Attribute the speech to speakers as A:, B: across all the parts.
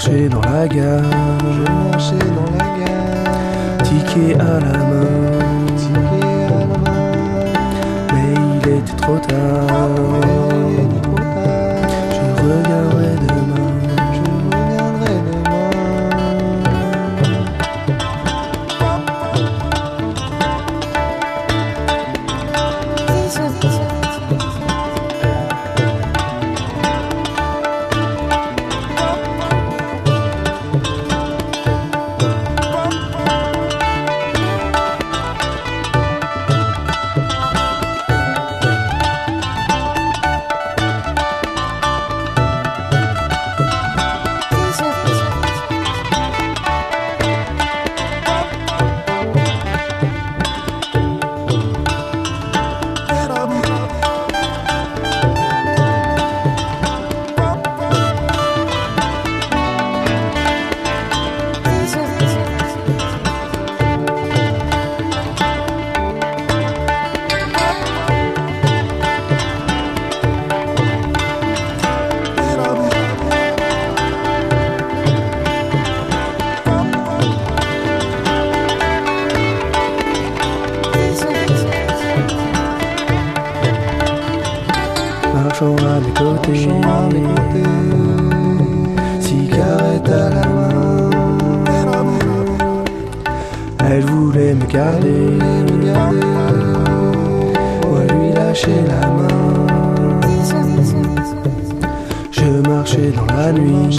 A: marchais dans la gare, ticket à la main, mais il était trop tard. Je reviendrai demain. Marchant à mes côtés, cigarette à la main. Elle voulait me garder, moi lui lâcher la main. Je marchais dans la nuit,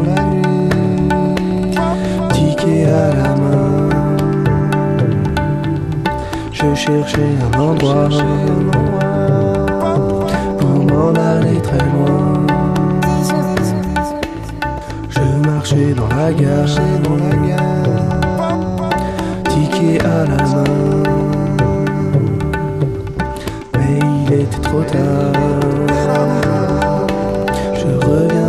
A: ticket à la main. Je cherchais un endroit m'en aller très loin. Je marchais dans la gare, ticket à la main, mais il était trop tard. Je reviens.